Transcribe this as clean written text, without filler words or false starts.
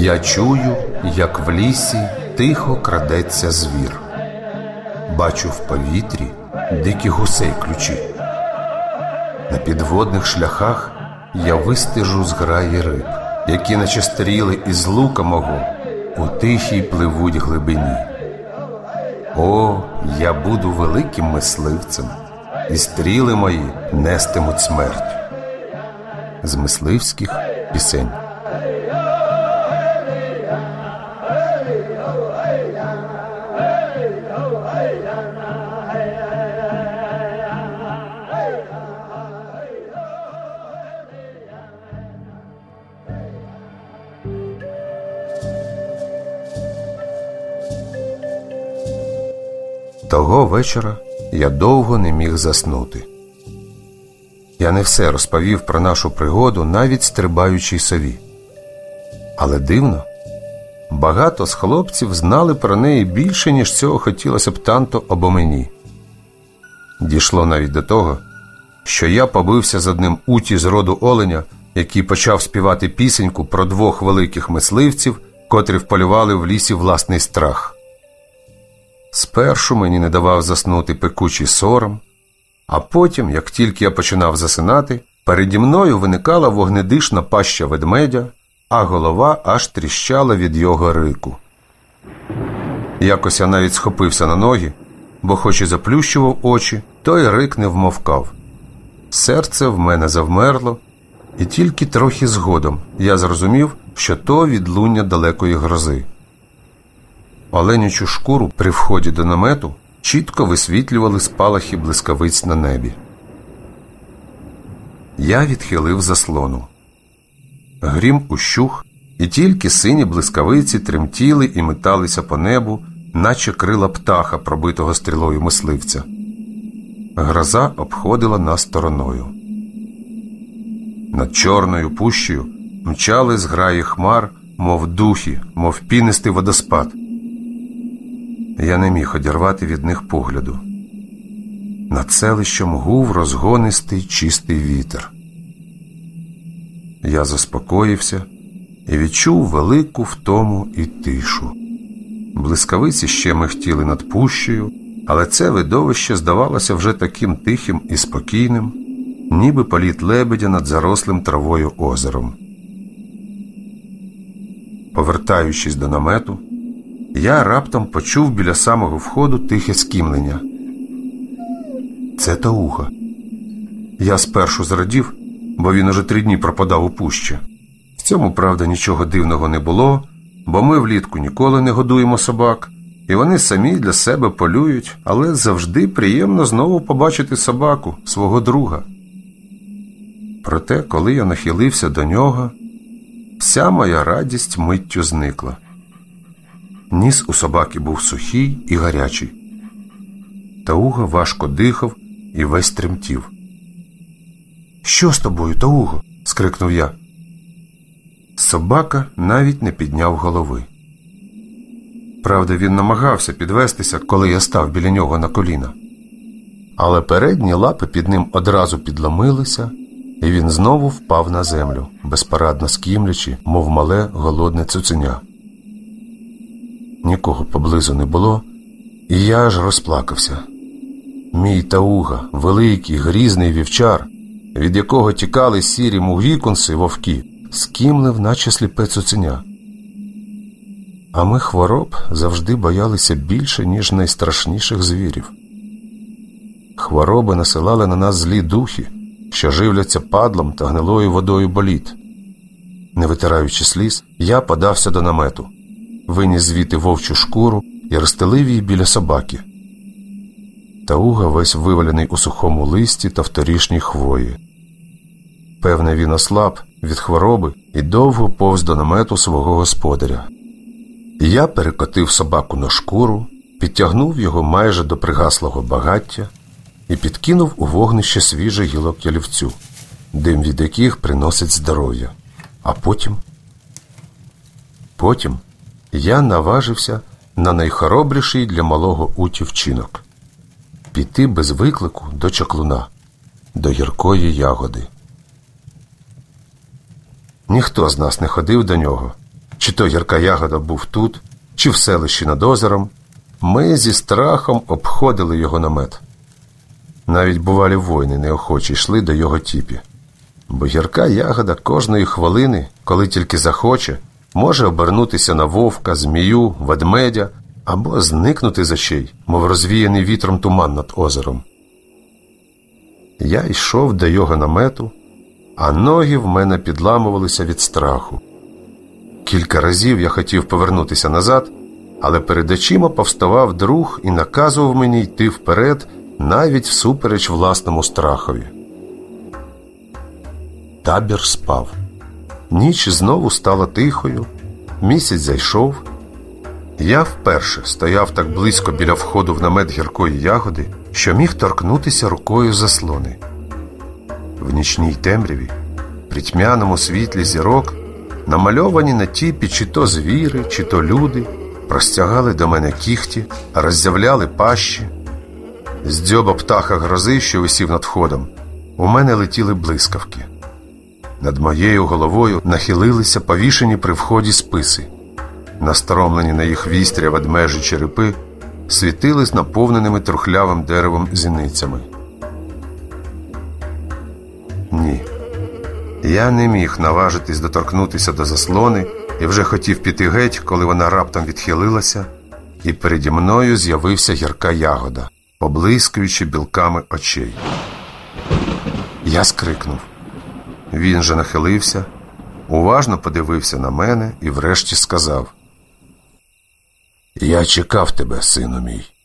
Я чую, як в лісі тихо крадеться звір. Бачу в повітрі дикі гусей ключі. На підводних шляхах я вистежу зграї риб, які наче стріли із лука мого у тихій пливуть глибині. О, я буду великим мисливцем, і стріли мої нестимуть смерть. З мисливських пісень. Того вечора я довго не міг заснути. Я не все розповів про нашу пригоду навіть стрибаючій сові. Але дивно, багато з хлопців знали про неї більше, ніж цього хотілося б танто або мені. Дійшло навіть до того, що я побився з одним уті з роду оленя, який почав співати пісеньку про двох великих мисливців, котрі вполювали в лісі власний страх. Спершу мені не давав заснути пекучий сором, а потім, як тільки я починав засинати, переді мною виникала вогнедишна паща ведмедя, а голова аж тріщала від його рику. Якось я навіть схопився на ноги, бо хоч і заплющував очі, той рик не вмовкав. Серце в мене завмерло, і тільки трохи згодом я зрозумів, що то відлуння далекої грози. Оленячу шкуру при вході до намету чітко висвітлювали спалахи блискавиць на небі. Я відхилив заслону. Грім ущух, і тільки сині блискавиці тремтіли і металися по небу, наче крила птаха, пробитого стрілою мисливця. Гроза обходила нас стороною. Над чорною пущею мчали зграї хмар, мов духи, мов пінистий водоспад. Я не міг одірвати від них погляду. Над селищем гув розгонистий чистий вітер. Я заспокоївся і відчув велику втому і тишу. Блискавиці ще михтіли над пущею, але це видовище здавалося вже таким тихим і спокійним, ніби політ лебедя над зарослим травою озером. Повертаючись до намету, я раптом почув біля самого входу тихе скімлення. Це Тауга. Я спершу зрадів, бо він уже 3 дні пропадав у пущі. В цьому, правда, нічого дивного не було, бо ми влітку ніколи не годуємо собак, і вони самі для себе полюють, але завжди приємно знову побачити собаку, свого друга. Проте, коли я нахилився до нього, вся моя радість миттю зникла. Ніс у собаки був сухий і гарячий. Тауга важко дихав і весь тремтів. «Що з тобою, Тауго?» – скрикнув я. Собака навіть не підняв голови. Правда, він намагався підвестися, коли я став біля нього на коліна. Але передні лапи під ним одразу підломилися, і він знову впав на землю, безпорадно скімлячи, мов мале голодне цуценя. Нікого поблизу не було, і я аж розплакався. Мій Тауга, великий, грізний вівчар, від якого тікали сірі мугікунси вовки, скімлив, наче сліпе цуценя. А ми хвороб завжди боялися більше, ніж найстрашніших звірів. Хвороби насилали на нас злі духи, що живляться падлом та гнилою водою боліт. Не витираючи сліз, я подався до намету, виніс звідти вовчу шкуру і розстелив її біля собаки. Тауга весь вивалений у сухому листі та вторішній хвої. Певне, він ослаб від хвороби і довго повз до намету свого господаря. Я перекотив собаку на шкуру, підтягнув його майже до пригаслого багаття і підкинув у вогнище свіжих гілок ялівцю, дим від яких приносить здоров'я. А потім я наважився на найхоробріший для малого уті вчинок – піти без виклику до чаклуна, до гіркої ягоди. Ніхто з нас не ходив до нього, чи то гірка ягода був тут, чи в селищі над озером, ми зі страхом обходили його намет. Навіть бувалі воїни неохоче йшли до його тіпі. Бо гірка ягода кожної хвилини, коли тільки захоче, може обернутися на вовка, змію, ведмедя або зникнути з очей, мов розвіяний вітром туман над озером. Я йшов до його намету, а ноги в мене підламувалися від страху. Кілька разів я хотів повернутися назад, але перед очима повставав друг і наказував мені йти вперед, навіть всупереч власному страхові. Табір спав. Ніч знову стала тихою, місяць зайшов. Я вперше стояв так близько біля входу в намет гіркої ягоди, що міг торкнутися рукою заслони. В нічній темряві, при тьмяному світлі зірок, намальовані на тіпі чи то звіри, чи то люди, простягали до мене кіхті, роззявляли пащі. З дзьоба птаха грози, що висів над входом, у мене летіли блискавки. Над моєю головою нахилилися повішені при вході списи. Настромлені на їх вістря ведмежі черепи світились наповненими трухлявим деревом зіницями. Ні, я не міг наважитись доторкнутися до заслони і вже хотів піти геть, коли вона раптом відхилилася, і переді мною з'явився гірка ягода, поблискуючи білками очей. Я скрикнув. Він же нахилився, уважно подивився на мене і врешті сказав: «Я чекав тебе, сину мій».